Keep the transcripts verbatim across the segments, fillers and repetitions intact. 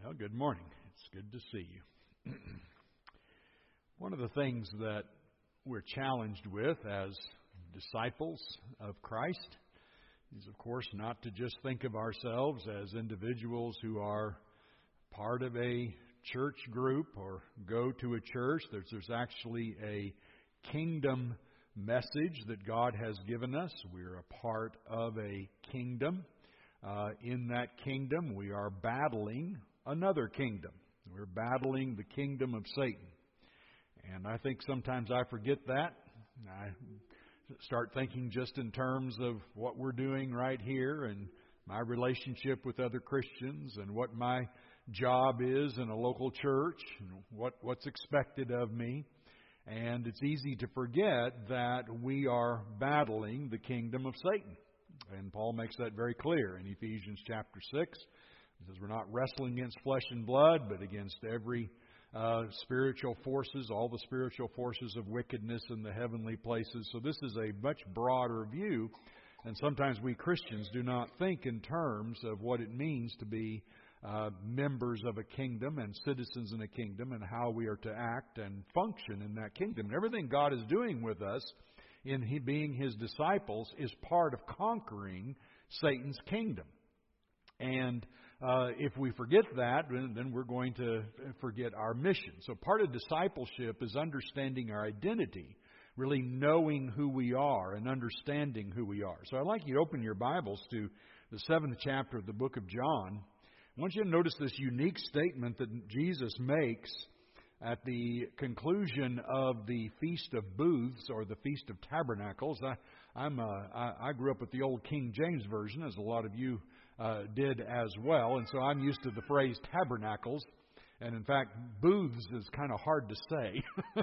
Well, good morning. It's good to see you. One of the things that we're challenged with as disciples of Christ is, of course, not to just think of ourselves as individuals who are part of a church group or go to a church. There's, there's actually a kingdom message that God has given us. We're a part of a kingdom. Uh, in that kingdom, we are battling another kingdom. We're battling the kingdom of Satan. And I think sometimes I forget that. I start thinking just in terms of what we're doing right here and my relationship with other Christians and what my job is in a local church and what, what's expected of me. And it's easy to forget that we are battling the kingdom of Satan. And Paul makes that very clear in Ephesians chapter six. He says we're not wrestling against flesh and blood, but against every uh, spiritual forces, all the spiritual forces of wickedness in the heavenly places. So this is a much broader view. And sometimes we Christians do not think in terms of what it means to be uh, members of a kingdom and citizens in a kingdom and how we are to act and function in that kingdom. And everything God is doing with us in he being His disciples is part of conquering Satan's kingdom. And uh, if we forget that, then we're going to forget our mission. So part of discipleship is understanding our identity, really knowing who we are and understanding who we are. So I'd like you to open your Bibles to the seventh chapter of the book of John. I want you to notice this unique statement that Jesus makes at the conclusion of the Feast of Booths, or the Feast of Tabernacles. I, I'm a, I, I grew up with the old King James Version, as a lot of you uh, did as well, and so I'm used to the phrase tabernacles. And in fact, booths is kind of hard to say,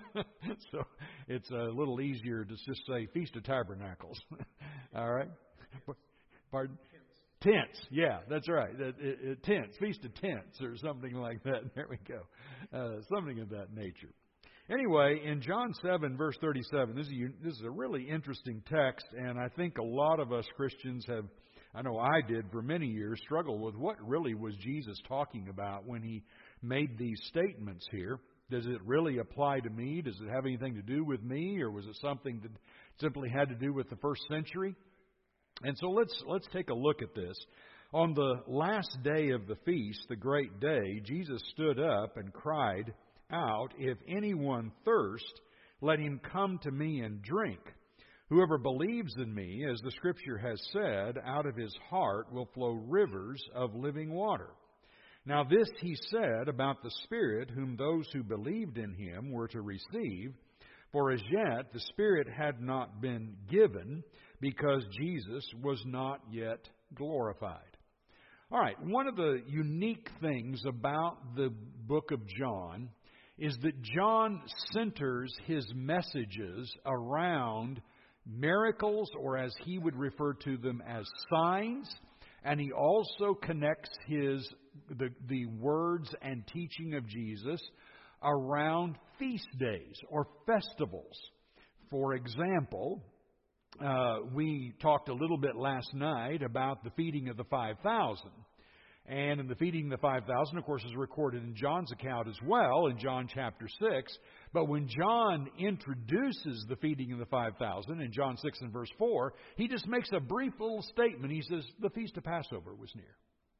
so it's a little easier to just say Feast of Tabernacles. All right? Pardon? Tents, yeah, that's right. It, it, it, tents, Feast of Tents, or something like that. There we go. Uh, something of that nature. Anyway, in John seven, verse thirty-seven, this is, a, this is a really interesting text, and I think a lot of us Christians have, I know I did for many years, struggled with what really was Jesus talking about when He made these statements here. Does it really apply to me? Does it have anything to do with me, or was it something that simply had to do with the first century? And so let's let's take a look at this. On the last day of the feast, the great day, Jesus stood up and cried out, "If anyone thirst, let him come to me and drink. Whoever believes in me, as the Scripture has said, out of his heart will flow rivers of living water." Now this He said about the Spirit, whom those who believed in Him were to receive. For as yet the Spirit had not been given, because Jesus was not yet glorified. All right, one of the unique things about the book of John is that John centers his messages around miracles, or as he would refer to them as signs, and he also connects his the, the words and teaching of Jesus around feast days or festivals. For example, uh, we talked a little bit last night about the feeding of the five thousand. And in the feeding of the five thousand, of course, is recorded in John's account as well, in John chapter six. But when John introduces the feeding of the five thousand in John six and verse four, he just makes a brief little statement. He says, the Feast of Passover was near.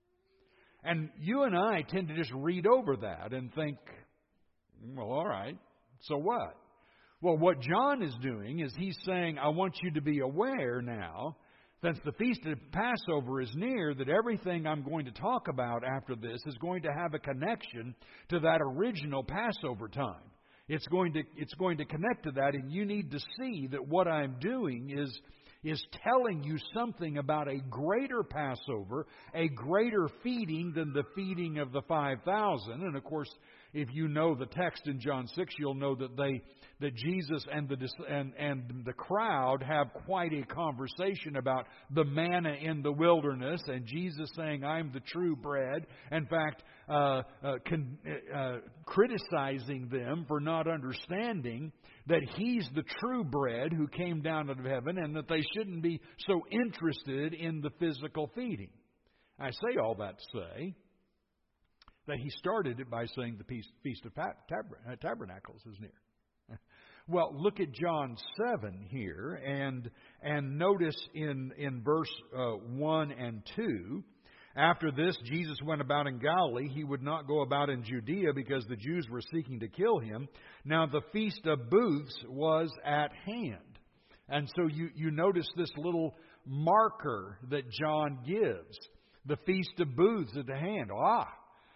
And you and I tend to just read over that and think, well, all right, so what? Well, what John is doing is he's saying, I want you to be aware now, since the Feast of Passover is near, that everything I'm going to talk about after this is going to have a connection to that original Passover time. It's going to, it's going to connect to that, and you need to see that what I'm doing is, is telling you something about a greater Passover, a greater feeding than the feeding of the five thousand. And of course, if you know the text in John six, you'll know that they that Jesus and the and and the crowd have quite a conversation about the manna in the wilderness, and Jesus saying, "I'm the true bread." In fact, uh, uh, con, uh, criticizing them for not understanding that He's the true bread who came down out of heaven, and that they shouldn't be so interested in the physical feeding. I say all that to say That he started it by saying the Feast of Tabernacles is near. Well, look at John seven here, and and notice in in verse uh, one and two. After this, Jesus went about in Galilee. He would not go about in Judea because the Jews were seeking to kill him. Now the Feast of Booths was at hand. And so you, you notice this little marker that John gives. The Feast of Booths at the hand. Ah,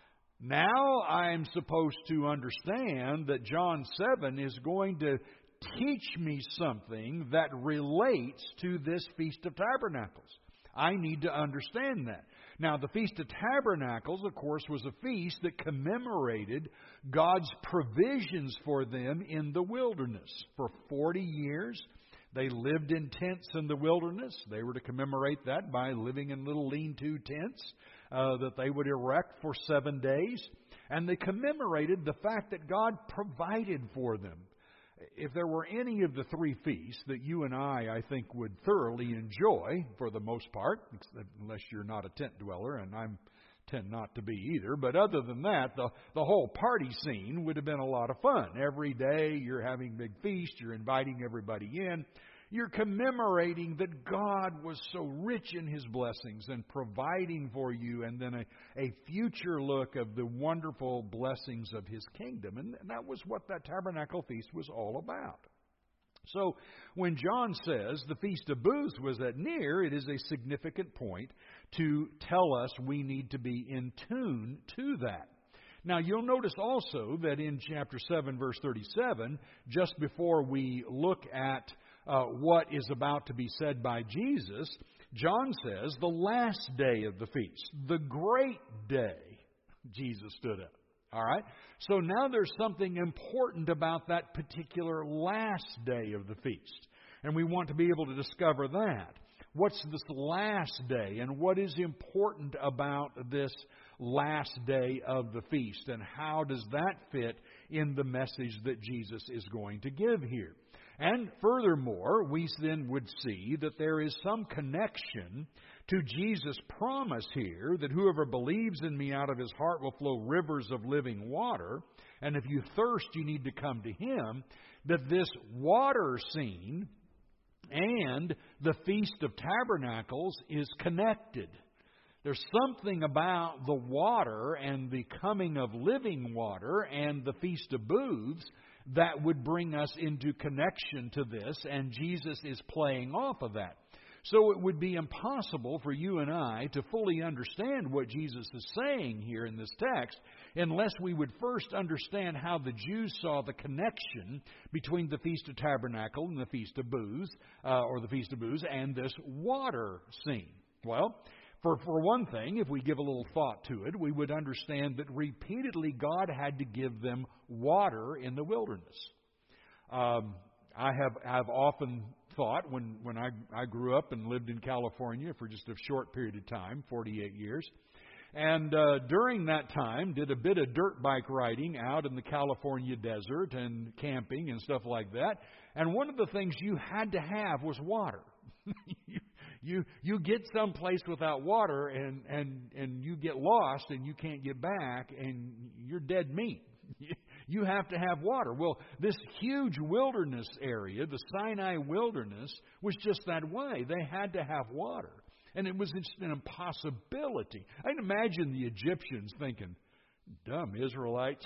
now I'm supposed to understand that John seven is going to teach me something that relates to this Feast of Tabernacles. I need to understand that. Now, the Feast of Tabernacles, of course, was a feast that commemorated God's provisions for them in the wilderness. For forty years, they lived in tents in the wilderness. They were to commemorate that by living in little lean-to tents uh, that they would erect for seven days. And they commemorated the fact that God provided for them. If there were any of the three feasts that you and I, I think, would thoroughly enjoy, for the most part, unless you're not a tent dweller, and I tend not to be either, but other than that, the, the whole party scene would have been a lot of fun. Every day you're having a big feast, you're inviting everybody in, you're commemorating that God was so rich in His blessings and providing for you, and then a, a future look of the wonderful blessings of His kingdom. And that was what that tabernacle feast was all about. So when John says the Feast of Booths was at near, it is a significant point to tell us we need to be in tune to that. Now, you'll notice also that in chapter seven, verse thirty-seven, just before we look at uh, what is about to be said by Jesus, John says the last day of the feast, the great day, Jesus stood up. All right? So now there's something important about that particular last day of the feast. And we want to be able to discover that. What's this last day, and what is important about this last day of the feast, and how does that fit in the message that Jesus is going to give here? And furthermore, we then would see that there is some connection to Jesus' promise here that whoever believes in me, out of his heart will flow rivers of living water. And if you thirst, you need to come to Him. That this water scene and the Feast of Tabernacles is connected. There's something about the water and the coming of living water and the Feast of Booths that would bring us into connection to this, and Jesus is playing off of that. So it would be impossible for you and I to fully understand what Jesus is saying here in this text unless we would first understand how the Jews saw the connection between the Feast of Tabernacle and the Feast of Booths, uh, or the Feast of Booths, and this water scene. Well, for, for one thing, if we give a little thought to it, we would understand that repeatedly God had to give them water in the wilderness. Um, I have I've often thought when, when I, I grew up and lived in California for just a short period of time, forty-eight years, and uh, during that time did a bit of dirt bike riding out in the California desert and camping and stuff like that. And one of the things you had to have was water. you, you you get someplace without water and, and, and you get lost and you can't get back and you're dead meat. You have to have water. Well, this huge wilderness area, the Sinai wilderness, was just that way. They had to have water. And it was just an impossibility. I can imagine the Egyptians thinking, dumb Israelites,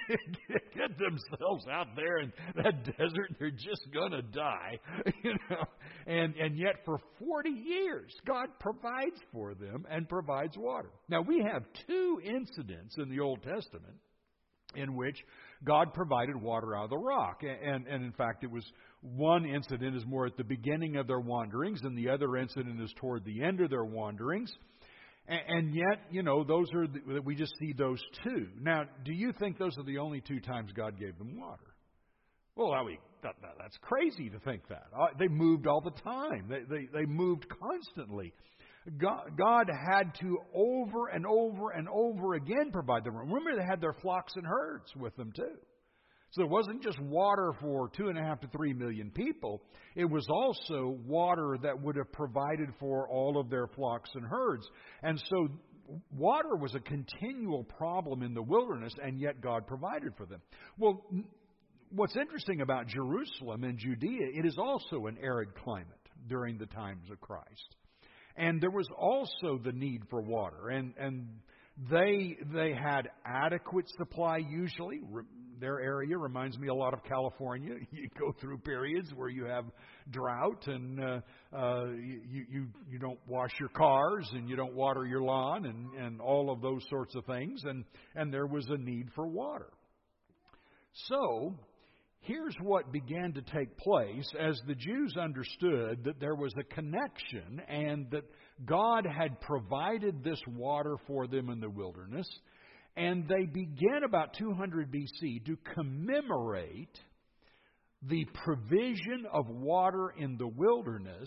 get themselves out there in that desert, they're just going to die. you know. And, and yet for forty years, God provides for them and provides water. Now, we have two incidents in the Old Testament in which God provided water out of the rock. And, and in fact, it was one incident is more at the beginning of their wanderings, and the other incident is toward the end of their wanderings. And, and yet, you know, those are the, we just see those two. Now, do you think those are the only two times God gave them water? Well, I mean, that, that, that's crazy to think that. Uh, they moved all the time. They, they, they moved constantly. God, God had to over and over and over again provide them. Remember, they had their flocks and herds with them too. So it wasn't just water for two and a half to three million people. It was also water that would have provided for all of their flocks and herds. And so water was a continual problem in the wilderness, and yet God provided for them. Well, what's interesting about Jerusalem and Judea, it is also an arid climate during the times of Christ. And there was also the need for water. And, and they, they had adequate supply usually. Their area reminds me a lot of California. You go through periods where you have drought and uh, uh, you, you, you don't wash your cars and you don't water your lawn and, and all of those sorts of things. And, and there was a need for water. So, here's what began to take place as the Jews understood that there was a connection and that God had provided this water for them in the wilderness. And they began about two hundred B C to commemorate the provision of water in the wilderness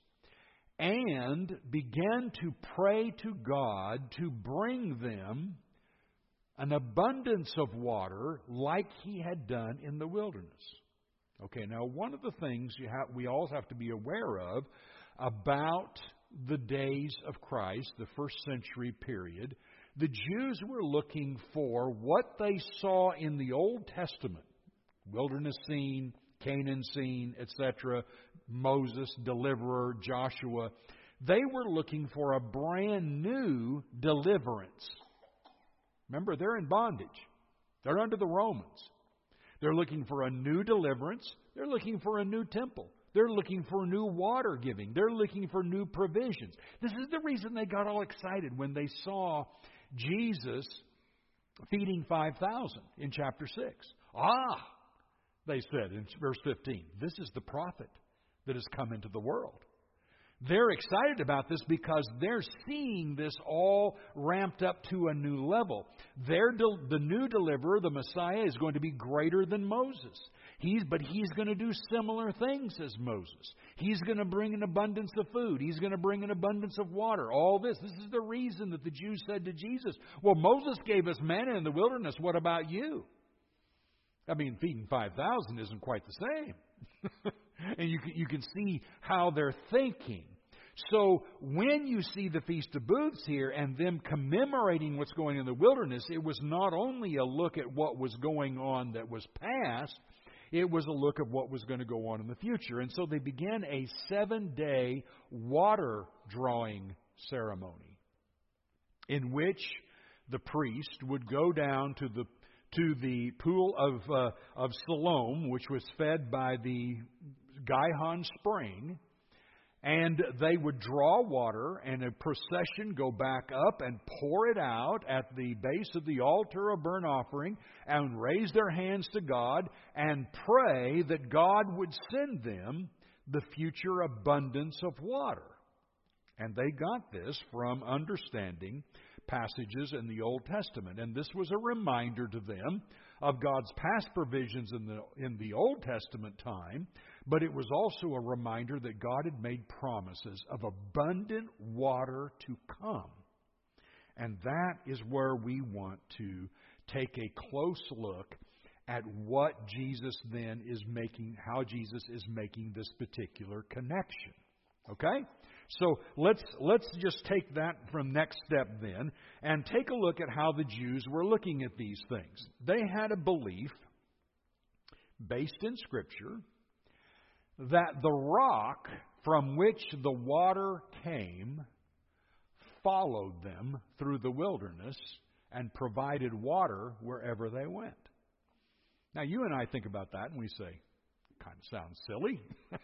and began to pray to God to bring them an abundance of water like He had done in the wilderness. Okay, now one of the things you have, we all have to be aware of about the days of Christ, the first century period, the Jews were looking for what they saw in the Old Testament, wilderness scene, Canaan scene, et cetera, Moses, deliverer, Joshua. They were looking for a brand new deliverance. Remember, they're in bondage. They're under the Romans. They're looking for a new deliverance. They're looking for a new temple. They're looking for new water giving. They're looking for new provisions. This is the reason they got all excited when they saw Jesus feeding five thousand in chapter six. Ah, they said in verse fifteen, this is the prophet that has come into the world. They're excited about this because they're seeing this all ramped up to a new level. Their del- the new deliverer, the Messiah, is going to be greater than Moses. He's, but he's going to do similar things as Moses. He's going to bring an abundance of food. He's going to bring an abundance of water. All this. This is the reason that the Jews said to Jesus, well, Moses gave us manna in the wilderness. What about you? I mean, feeding five thousand isn't quite the same. And you can, you can see how they're thinking. So when you see the Feast of Booths here and them commemorating what's going on in the wilderness, it was not only a look at what was going on that was past, it was a look at what was going to go on in the future. And so they began a seven-day water drawing ceremony in which the priest would go down to the to the pool of uh, of Siloam, which was fed by the Gihon spring, and they would draw water and a procession go back up and pour it out at the base of the altar of burnt offering and raise their hands to God and pray that God would send them the future abundance of water. And they got this from understanding passages in the Old Testament. And this was a reminder to them of God's past provisions in the in the Old Testament time, but it was also a reminder that God had made promises of abundant water to come. And that is where we want to take a close look at what Jesus then is making, how Jesus is making this particular connection. Okay? So let's let's just take that from next step then and take a look at how the Jews were looking at these things. They had a belief based in Scripture that the rock from which the water came followed them through the wilderness and provided water wherever they went. Now you and I think about that and we say, kind of sounds silly.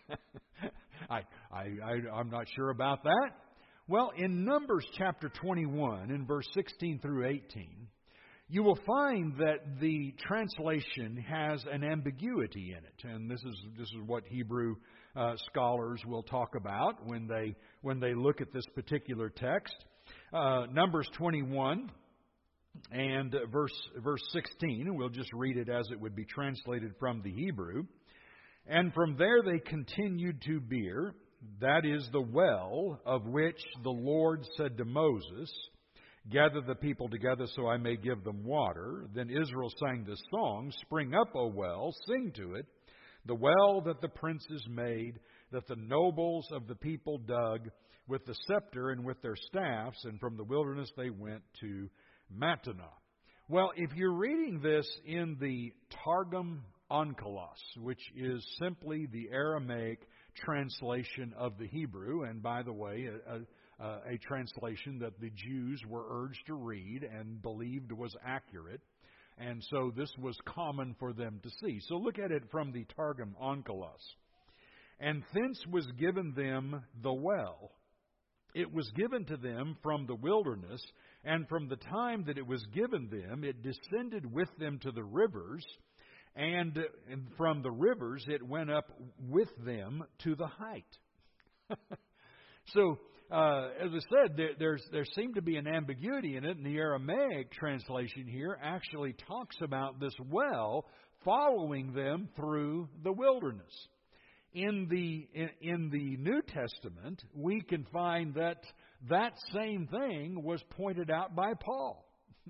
I, I, I, I'm not sure about that. Well, in Numbers chapter twenty-one, in verse sixteen through eighteen, you will find that the translation has an ambiguity in it, and this is this is what Hebrew uh, scholars will talk about when they when they look at this particular text. Uh, Numbers twenty-one and verse verse sixteen, and we'll just read it as it would be translated from the Hebrew. And from there they continued to Beer, that is the well of which the Lord said to Moses, gather the people together so I may give them water. Then Israel sang this song, spring up, O well, sing to it, the well that the princes made, that the nobles of the people dug, with the scepter and with their staffs, and from the wilderness they went to Mattanah. Well, if you're reading this in the Targum Onkelos, which is simply the Aramaic translation of the Hebrew, and by the way, a, a, a translation that the Jews were urged to read and believed was accurate, and so this was common for them to see. So look at it from the Targum Onkelos. And thence was given them the well. It was given to them from the wilderness, and from the time that it was given them, it descended with them to the rivers, and from the rivers it went up with them to the height. So, uh, as I said, there, there's, there seemed to be an ambiguity in it, and the Aramaic translation here actually talks about this well following them through the wilderness. In the in, in the New Testament, we can find that that same thing was pointed out by Paul.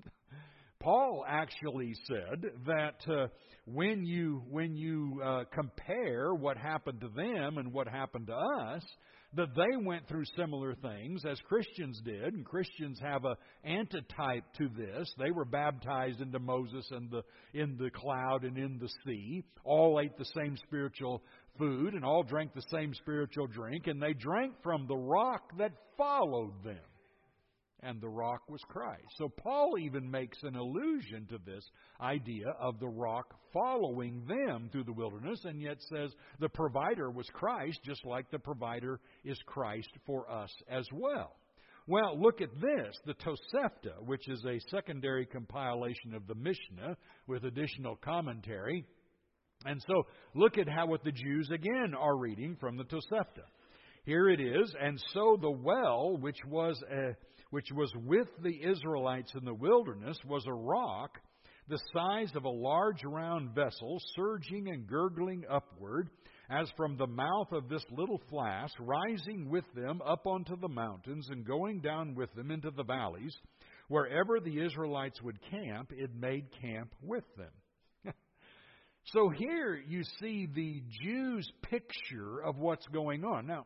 Paul actually said that uh, when you when you uh, compare what happened to them and what happened to us, that they went through similar things as Christians did, and Christians have a antitype to this. They were baptized into Moses and the in the cloud and in the sea, all ate the same spiritual food and all drank the same spiritual drink, and they drank from the rock that followed them. And the rock was Christ. So Paul even makes an allusion to this idea of the rock following them through the wilderness, and yet says the provider was Christ, just like the provider is Christ for us as well. Well, look at this, the Tosefta, which is a secondary compilation of the Mishnah with additional commentary. And so look at how what the Jews again are reading from the Tosefta. Here it is, and so the well, which was a which was with the Israelites in the wilderness, was a rock the size of a large round vessel, surging and gurgling upward, as from the mouth of this little flask, rising with them up onto the mountains and going down with them into the valleys. Wherever the Israelites would camp, it made camp with them. So here you see the Jews' picture of what's going on. Now,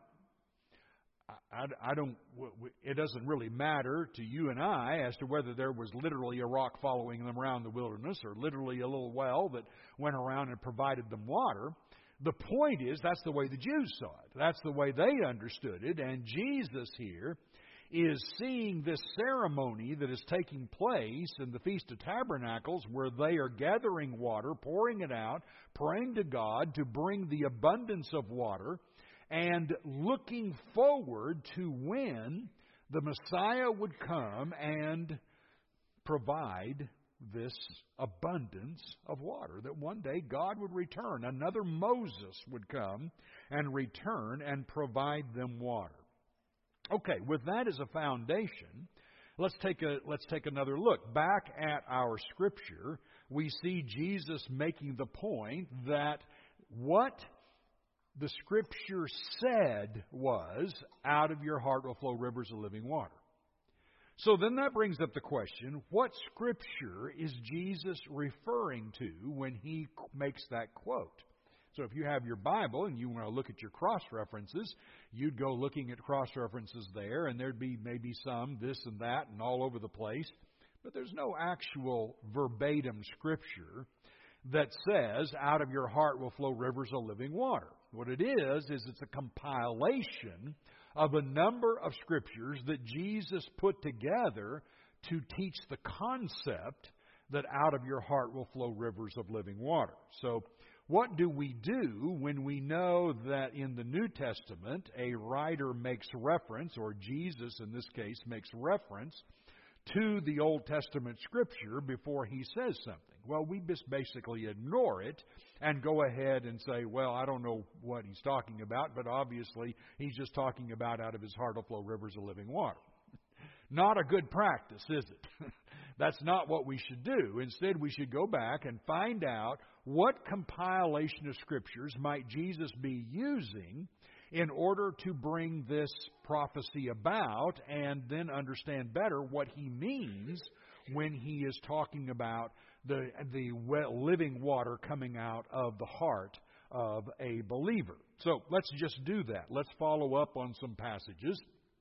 I, I don't. It doesn't really matter to you and I as to whether there was literally a rock following them around the wilderness or literally a little well that went around and provided them water. The point is, that's the way the Jews saw it. That's the way they understood it. And Jesus here is seeing this ceremony that is taking place in the Feast of Tabernacles, where they are gathering water, pouring it out, praying to God to bring the abundance of water, and looking forward to when the Messiah would come and provide this abundance of water, that one day God would return. Another Moses would come and return and provide them water. Okay, with that as a foundation, let's take a let's take another look. Back at our scripture, we see Jesus making the point that what the Scripture said was, out of your heart will flow rivers of living water. So then that brings up the question, what Scripture is Jesus referring to when He makes that quote? So if you have your Bible and you want to look at your cross-references, you'd go looking at cross-references there, and there'd be maybe some this and that and all over the place. But there's no actual verbatim Scripture that says, out of your heart will flow rivers of living water. What it is, is it's a compilation of a number of scriptures that Jesus put together to teach the concept that out of your heart will flow rivers of living water. So, what do we do when we know that in the New Testament a writer makes reference, or Jesus in this case makes reference, to the Old Testament Scripture before he says something? Well, we just basically ignore it and go ahead and say, well, I don't know what he's talking about, but obviously he's just talking about out of his heart will flow rivers of living water. Not a good practice, is it? That's not what we should do. Instead, we should go back and find out what compilation of Scriptures might Jesus be using in order to bring this prophecy about, and then understand better what he means when he is talking about the the living water coming out of the heart of a believer. So let's just do that. Let's follow up on some passages.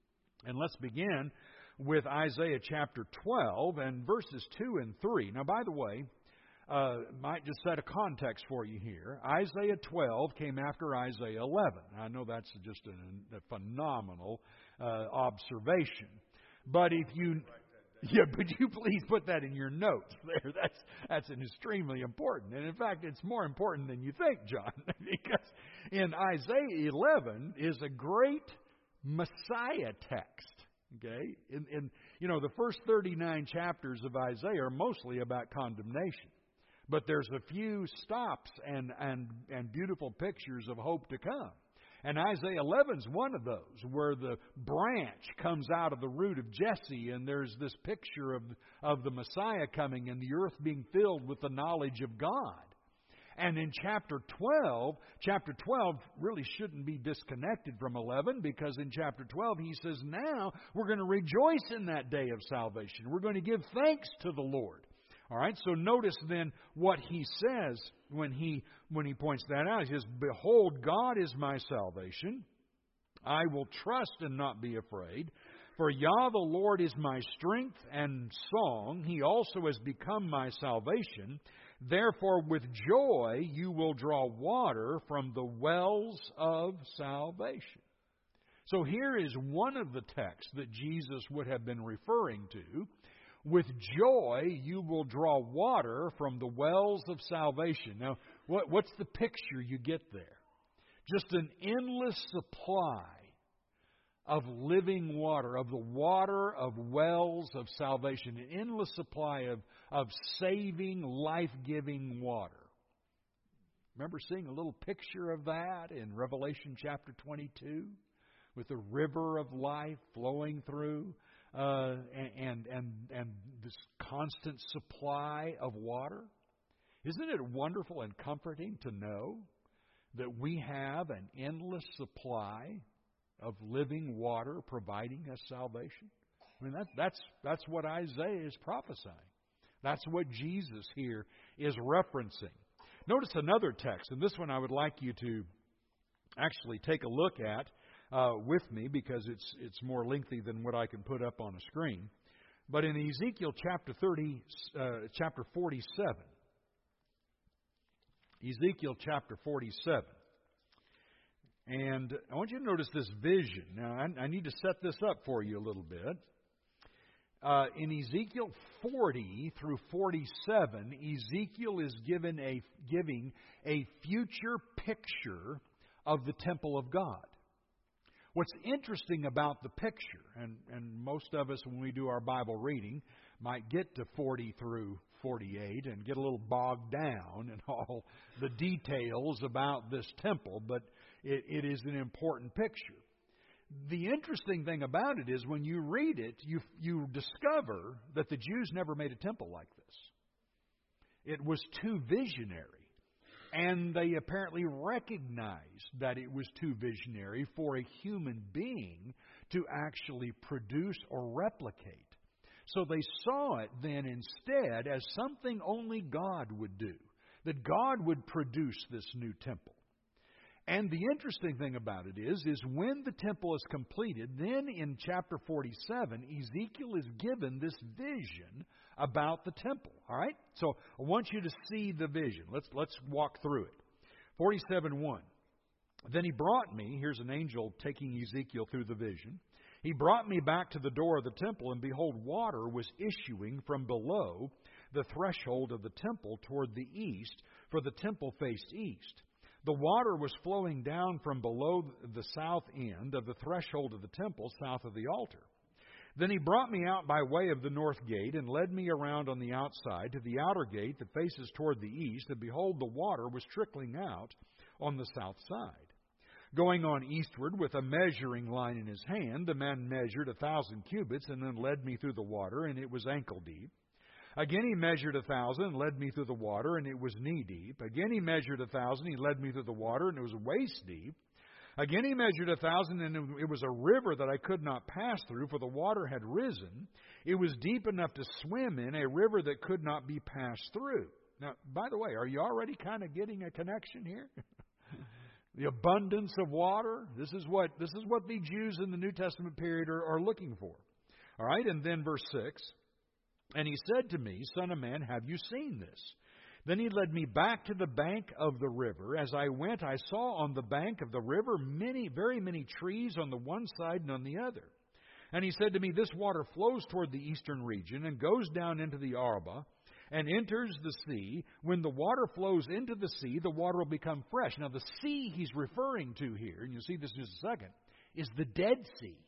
And let's begin with Isaiah chapter twelve and verses two and three. Now, by the way, uh, might just set a context for you here. Isaiah twelve came after Isaiah eleven. I know that's just a, a phenomenal uh, observation. But if you... Yeah, but you please put that in your notes there. That's that's an extremely important. And in fact, it's more important than you think, John, because in Isaiah eleven is a great Messiah text. Okay? In, in you know, the first thirty-nine chapters of Isaiah are mostly about condemnation. But there's a few stops and, and, and beautiful pictures of hope to come. And Isaiah eleven is one of those, where the branch comes out of the root of Jesse, and there's this picture of, of the Messiah coming and the earth being filled with the knowledge of God. And in chapter twelve, chapter twelve really shouldn't be disconnected from eleven, because in chapter twelve he says, now we're going to rejoice in that day of salvation. We're going to give thanks to the Lord. All right, so notice then what he says when he when he points that out. He says, behold, God is my salvation. I will trust and not be afraid. For Yah the Lord is my strength and song. He also has become my salvation. Therefore with joy you will draw water from the wells of salvation. So here is one of the texts that Jesus would have been referring to. With joy you will draw water from the wells of salvation. Now, what, what's the picture you get there? Just an endless supply of living water, of the water of wells of salvation. An endless supply of, of saving, life-giving water. Remember seeing a little picture of that in Revelation chapter twenty-two? With the river of life flowing through. Uh, and, and, and this constant supply of water. Isn't it wonderful and comforting to know that we have an endless supply of living water providing us salvation? I mean, that, that's, that's what Isaiah is prophesying. That's what Jesus here is referencing. Notice another text, and this one I would like you to actually take a look at Uh, with me, because it's it's more lengthy than what I can put up on a screen. But in Ezekiel chapter thirty, uh, chapter forty-seven, Ezekiel chapter forty-seven, and I want you to notice this vision. Now, I, I need to set this up for you a little bit. Uh, in Ezekiel forty through forty-seven, Ezekiel is given a giving a future picture of the temple of God. What's interesting about the picture, and, and most of us when we do our Bible reading might get to forty through forty-eight and get a little bogged down in all the details about this temple, but it, it is an important picture. The interesting thing about it is when you read it, you, you discover that the Jews never made a temple like this. It was too visionary. And they apparently recognized that it was too visionary for a human being to actually produce or replicate. So they saw it then instead as something only God would do. That God would produce this new temple. And the interesting thing about it is, is when the temple is completed, then in chapter forty-seven, Ezekiel is given this vision about the temple. All right? So I want you to see the vision. Let's let's walk through it. forty-seven one. Then he brought me, here's an angel taking Ezekiel through the vision. He brought me back to the door of the temple, and behold, water was issuing from below the threshold of the temple toward the east, for the temple faced east. The water was flowing down from below the south end of the threshold of the temple, south of the altar. Then he brought me out by way of the north gate and led me around on the outside to the outer gate that faces toward the east, and behold, the water was trickling out on the south side. Going on eastward with a measuring line in his hand, the man measured a thousand cubits and then led me through the water, and it was ankle deep. Again he measured a thousand and led me through the water, and it was knee deep. Again he measured a thousand, he led me through the water, and it was waist deep. Again he measured a thousand, and it was a river that I could not pass through, for the water had risen. It was deep enough to swim in, a river that could not be passed through. Now, by the way, are you already kind of getting a connection here? the abundance of water. This is what this is what the Jews in the New Testament period are, are looking for. All right, and then verse six, and he said to me, Son of man, have you seen this? Then he led me back to the bank of the river. As I went, I saw on the bank of the river many, very many trees on the one side and on the other. And he said to me, this water flows toward the eastern region and goes down into the Arabah and enters the sea. When the water flows into the sea, the water will become fresh. Now, the sea he's referring to here, and you'll see this in just a second, is the Dead Sea.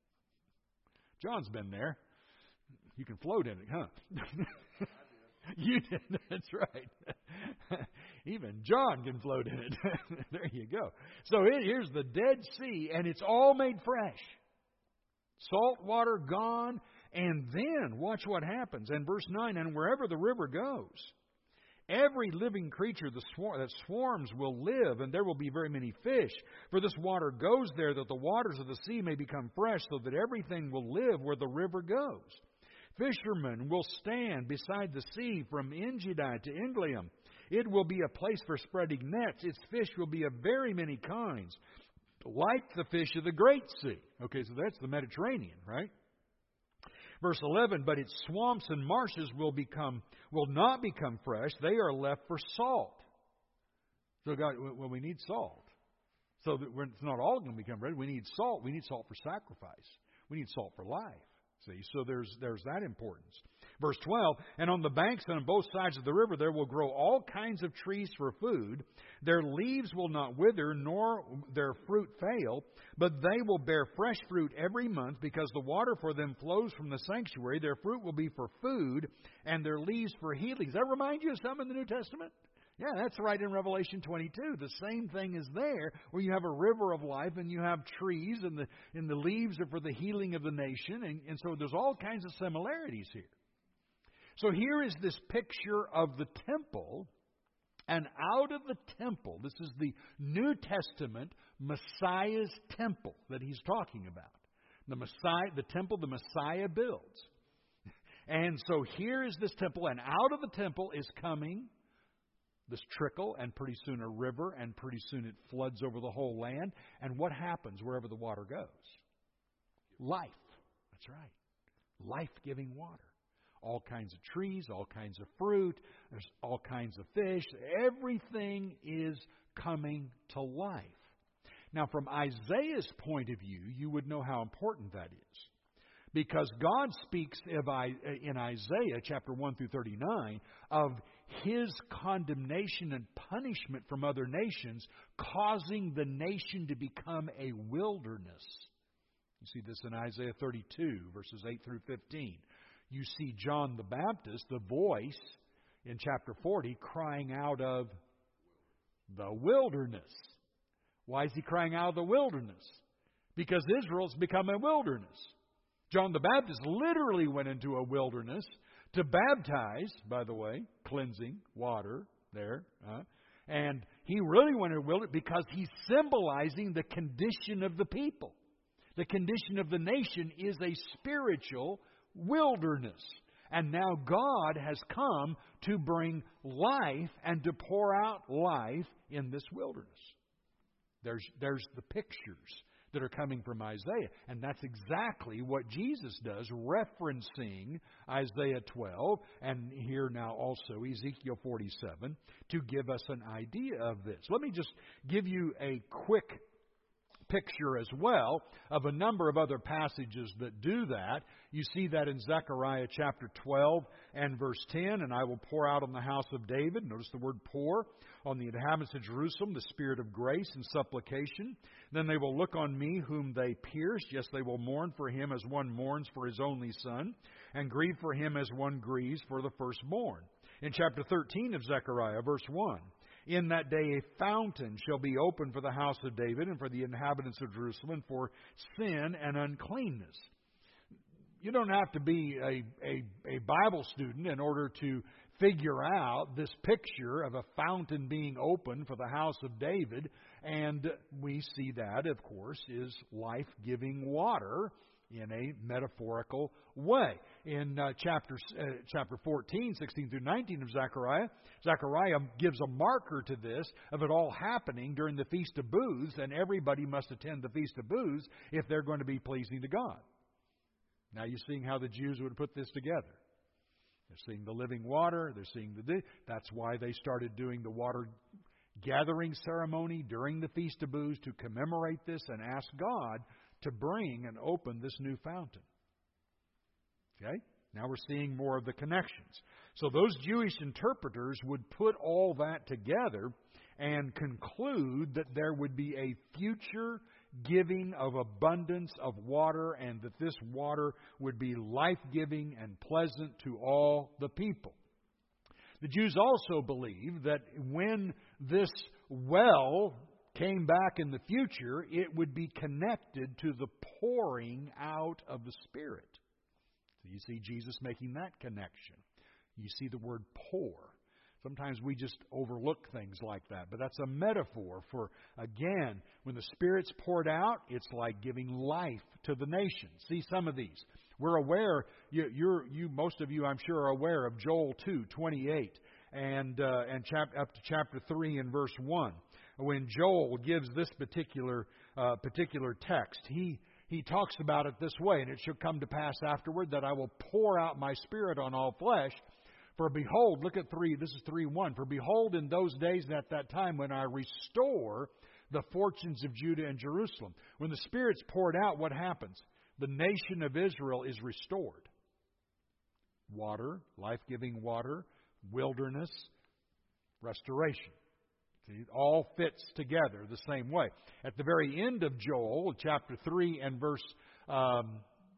John's been there. You can float in it, huh? You did. That's right. Even John can float in it. There you go. So here's the Dead Sea, and it's all made fresh. Salt water gone, and then watch what happens. And verse nine, and wherever the river goes, every living creature that swarms will live, and there will be very many fish. For this water goes there, that the waters of the sea may become fresh, so that everything will live where the river goes. Fishermen will stand beside the sea from Engedi to Englium. It will be a place for spreading nets. Its fish will be of very many kinds, like the fish of the great sea. Okay, so that's the Mediterranean, right? Verse eleven, but its swamps and marshes will become will not become fresh. They are left for salt. So God, well, we need salt. So that when it's not all going to become red, we need salt. We need salt for sacrifice. We need salt for life. See, so there's there's that importance. Verse twelve, and on the banks and on both sides of the river there will grow all kinds of trees for food. Their leaves will not wither, nor their fruit fail, but they will bear fresh fruit every month, because the water for them flows from the sanctuary. Their fruit will be for food, and their leaves for healing. Does that remind you of something in the New Testament? Yeah, that's right in Revelation twenty-two. The same thing is there, where you have a river of life and you have trees, and the and the leaves are for the healing of the nation. And, and so there's all kinds of similarities here. So here is this picture of the temple, and out of the temple, this is the New Testament Messiah's temple that he's talking about. The Messiah, the temple the Messiah builds. And so here is this temple, and out of the temple is coming this trickle, and pretty soon a river, and pretty soon it floods over the whole land. And what happens wherever the water goes? Life. That's right. Life-giving water. All kinds of trees, all kinds of fruit, there's all kinds of fish. Everything is coming to life. Now, from Isaiah's point of view, you would know how important that is. Because God speaks in Isaiah chapter one through thirty-nine of His condemnation and punishment from other nations, causing the nation to become a wilderness. You see this in Isaiah thirty-two, verses eight through fifteen. You see John the Baptist, the voice, in chapter forty, crying out of the wilderness. Why is he crying out of the wilderness? Because Israel's become a wilderness. John the Baptist literally went into a wilderness to baptize, by the way, cleansing water there. Uh, and he really went into a wilderness because he's symbolizing the condition of the people. The condition of the nation is a spiritual wilderness. And now God has come to bring life and to pour out life in this wilderness. There's, there's the pictures that are coming from Isaiah. And that's exactly what Jesus does, referencing Isaiah twelve, and here now also Ezekiel forty-seven, to give us an idea of this. Let me just give you a quick picture as well of a number of other passages that do that. You see that in Zechariah chapter twelve and verse ten, and I will pour out on the house of David, notice the word pour, on the inhabitants of Jerusalem, the spirit of grace and supplication. Then they will look on me whom they pierced. Yes, they will mourn for him as one mourns for his only son, and grieve for him as one grieves for the firstborn. In chapter thirteen of Zechariah, verse one, in that day a fountain shall be opened for the house of David and for the inhabitants of Jerusalem for sin and uncleanness. You don't have to be a, a, a Bible student in order to figure out this picture of a fountain being opened for the house of David. And we see that, of course, is life-giving water in a metaphorical way. In uh, chapter, uh, chapter fourteen, sixteen through nineteen of Zechariah, Zechariah gives a marker to this of it all happening during the Feast of Booths, and everybody must attend the Feast of Booths if they're going to be pleasing to God. Now you're seeing how the Jews would put this together. They're seeing the living water. They're seeing the... That's why they started doing the water gathering ceremony during the Feast of Booths to commemorate this and ask God to bring and open this new fountain. Okay? Now we're seeing more of the connections. So those Jewish interpreters would put all that together and conclude that there would be a future giving of abundance of water, and that this water would be life-giving and pleasant to all the people. The Jews also believed that when this well came back in the future, it would be connected to the pouring out of the Spirit. So you see Jesus making that connection. You see the word pour. Sometimes we just overlook things like that. But that's a metaphor for, again, when the Spirit's poured out, it's like giving life to the nation. See some of these. We're aware, you, you're, you, most of you, I'm sure, are aware of Joel two twenty-eight and uh, and chap, up to chapter three and verse one. When Joel gives this particular uh, particular text, he he talks about it this way: and it shall come to pass afterward that I will pour out my Spirit on all flesh. For behold, look at three, this is three one. For behold, in those days and at that time when I restore the fortunes of Judah and Jerusalem. When the Spirit's poured out, what happens? The nation of Israel is restored. Water, life-giving water, wilderness, restoration. See, it all fits together the same way. At the very end of Joel, chapter three and verse um,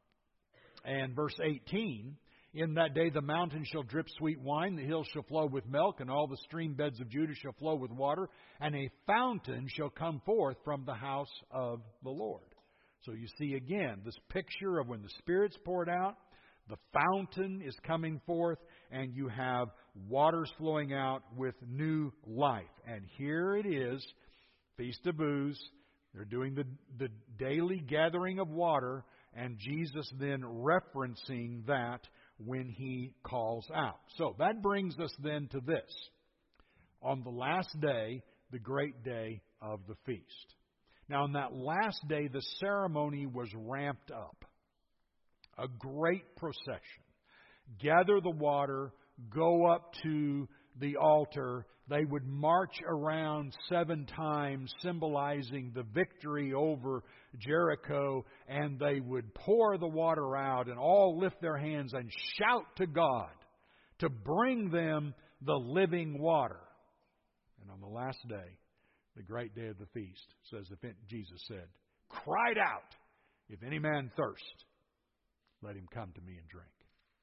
and verse eighteen, in that day the mountains shall drip sweet wine, the hills shall flow with milk, and all the stream beds of Judah shall flow with water, and a fountain shall come forth from the house of the Lord. So you see again this picture of when the Spirit's poured out, the fountain is coming forth, and you have waters flowing out with new life. And here it is, Feast of Booths. They're doing the, the daily gathering of water, and Jesus then referencing that when He calls out. So that brings us then to this. On the last day, the great day of the feast. Now, on that last day, the ceremony was ramped up. A great procession. Gather the water, go up to the altar. They would march around seven times, symbolizing the victory over Jericho, and they would pour the water out and all lift their hands and shout to God to bring them the living water. And on the last day, the great day of the feast, says if it, Jesus said, cried out, if any man thirst, let him come to me and drink.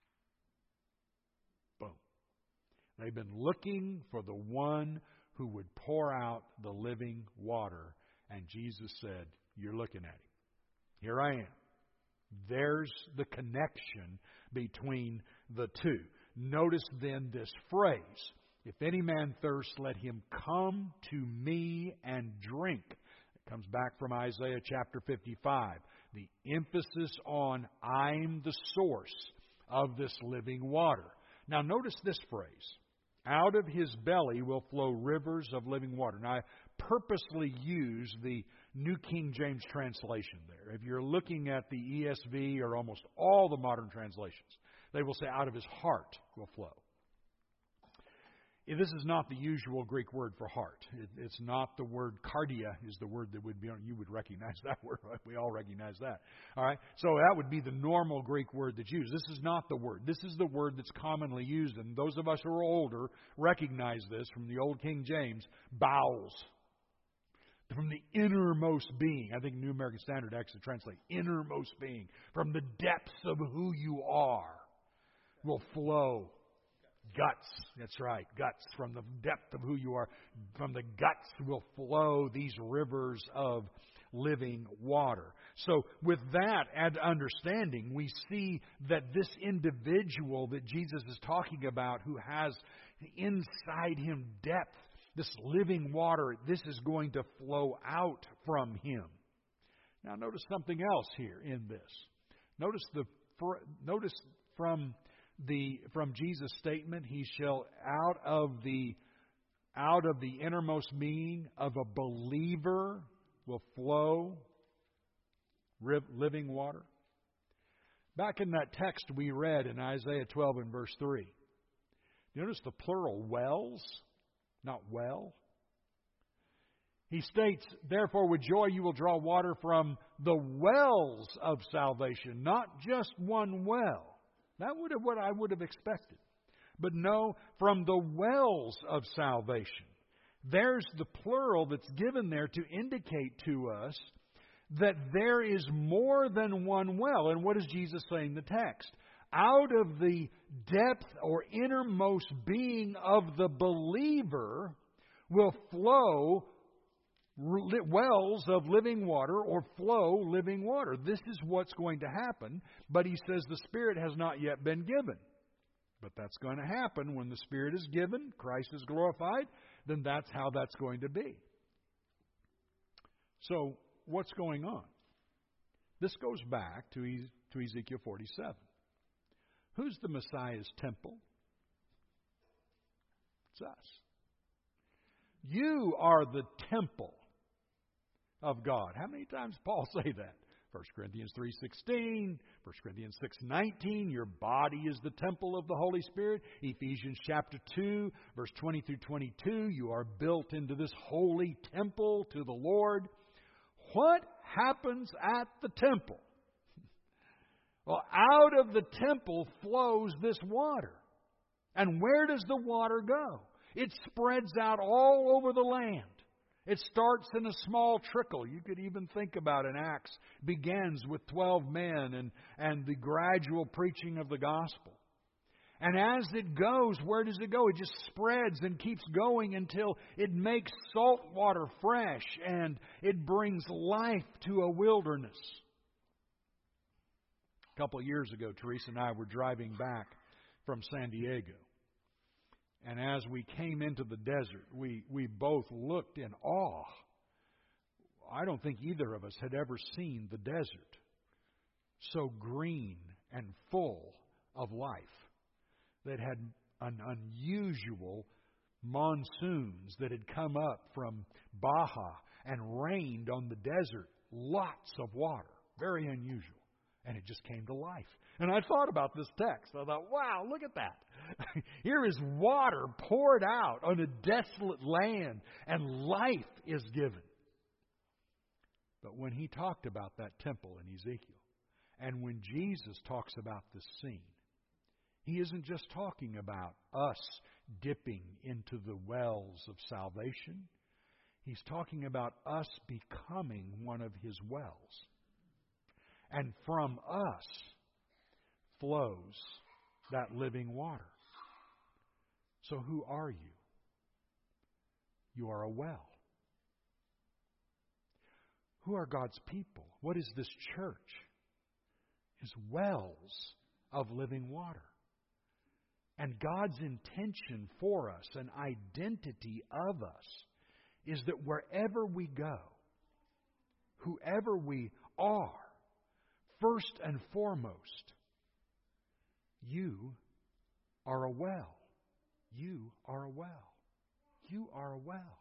Boom. They've been looking for the one who would pour out the living water. And Jesus said, you're looking at him. Here I am. There's the connection between the two. Notice then this phrase, if any man thirst, let him come to me and drink. It comes back from Isaiah chapter fifty-five. The emphasis on I'm the source of this living water. Now notice this phrase. Out of his belly will flow rivers of living water. Now I purposely use the New King James translation there. If you're looking at the E S V or almost all the modern translations, they will say out of his heart will flow. This is not the usual Greek word for heart. It, it's not the word cardia is the word that would be on. You would recognize that word. Right? We all recognize that. All right. So that would be the normal Greek word that's used. This is not the word. This is the word that's commonly used. And those of us who are older recognize this from the Old King James. Bowels. From the innermost being. I think New American Standard actually translates innermost being. From the depths of who you are will flow. Guts, that's right, guts. From the depth of who you are, from the guts will flow these rivers of living water. So with that and understanding, we see that this individual that Jesus is talking about who has inside him depth, this living water, this is going to flow out from him. Now notice something else here in this. Notice the notice from the from Jesus' statement, he shall out of the out of the innermost being of a believer will flow living water. Back in that text we read in Isaiah twelve and verse three, notice the plural wells, not well. He states, therefore with joy you will draw water from the wells of salvation, not just one well. That would have what I would have expected. But no, from the wells of salvation. There's the plural that's given there to indicate to us that there is more than one well. And what is Jesus saying in the text? Out of the depth or innermost being of the believer will flow wells of living water or flow living water. This is what's going to happen. But he says the Spirit has not yet been given. But that's going to happen when the Spirit is given, Christ is glorified, then that's how that's going to be. So, what's going on? This goes back to, to Ezekiel forty-seven. Who's the Messiah's temple? It's us. You are the temple of God. How many times does Paul say that? First Corinthians three sixteen, First Corinthians six nineteen, your body is the temple of the Holy Spirit. Ephesians chapter two, verse twenty through twenty-two, you are built into this holy temple to the Lord. What happens at the temple? Well, out of the temple flows this water. And where does the water go? It spreads out all over the land. It starts in a small trickle. You could even think about an Acts begins with twelve men and, and the gradual preaching of the gospel. And as it goes, where does it go? It just spreads and keeps going until it makes salt water fresh and it brings life to a wilderness. A couple of years ago, Teresa and I were driving back from San Diego. And as we came into the desert, we, we both looked in awe. I don't think either of us had ever seen the desert so green and full of life. That had an unusual monsoons that had come up from Baja and rained on the desert. Lots of water. Very unusual. And it just came to life. And I thought about this text. I thought, wow, look at that. Here is water poured out on a desolate land, and life is given. But when he talked about that temple in Ezekiel, and when Jesus talks about this scene, he isn't just talking about us dipping into the wells of salvation. He's talking about us becoming one of his wells. And from us flows that living water. So who are you? You are a well. Who are God's people? What is this church? It's wells of living water. And God's intention for us, an identity of us, is that wherever we go, whoever we are, first and foremost, you are a well. You are a well. You are a well.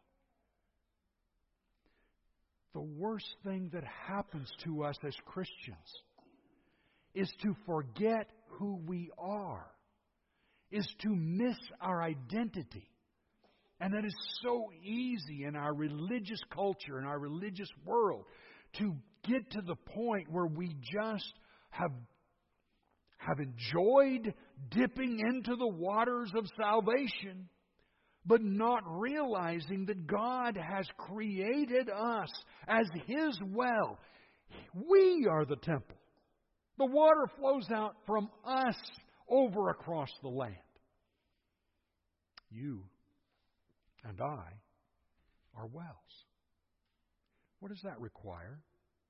The worst thing that happens to us as Christians is to forget who we are, is to miss our identity. And that is so easy in our religious culture, in our religious world, to get to the point where we just have, have enjoyed dipping into the waters of salvation, but not realizing that God has created us as His well. We are the temple. The water flows out from us over across the land. You and I are wells. What does that require?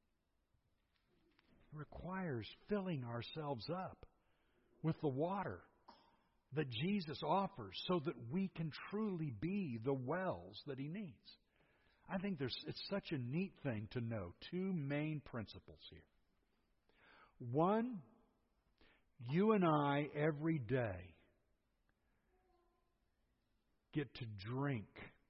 It requires filling ourselves up with the water that Jesus offers so that we can truly be the wells that He needs. I think there's it's such a neat thing to know two main principles here. One, you and I every day get to drink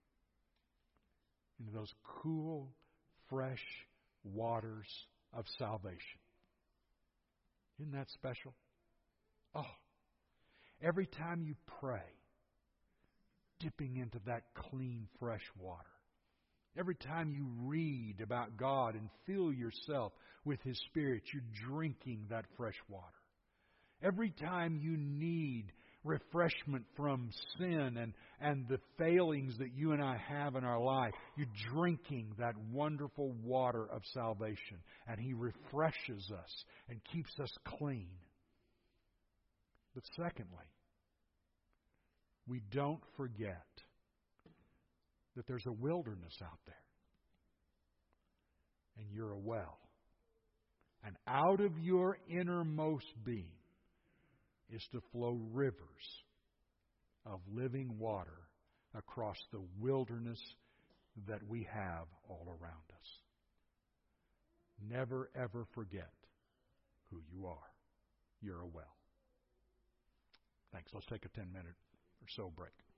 into those cool, fresh waters of salvation. Isn't that special? Oh, every time you pray, dipping into that clean, fresh water. Every time you read about God and fill yourself with His Spirit, you're drinking that fresh water. Every time you need refreshment from sin and, and the failings that you and I have in our life, you're drinking that wonderful water of salvation. And He refreshes us and keeps us clean. But secondly, we don't forget that there's a wilderness out there. And you're a well. And out of your innermost being is to flow rivers of living water across the wilderness that we have all around us. Never, ever forget who you are. You're a well. Thanks. Let's take a ten minute or so break.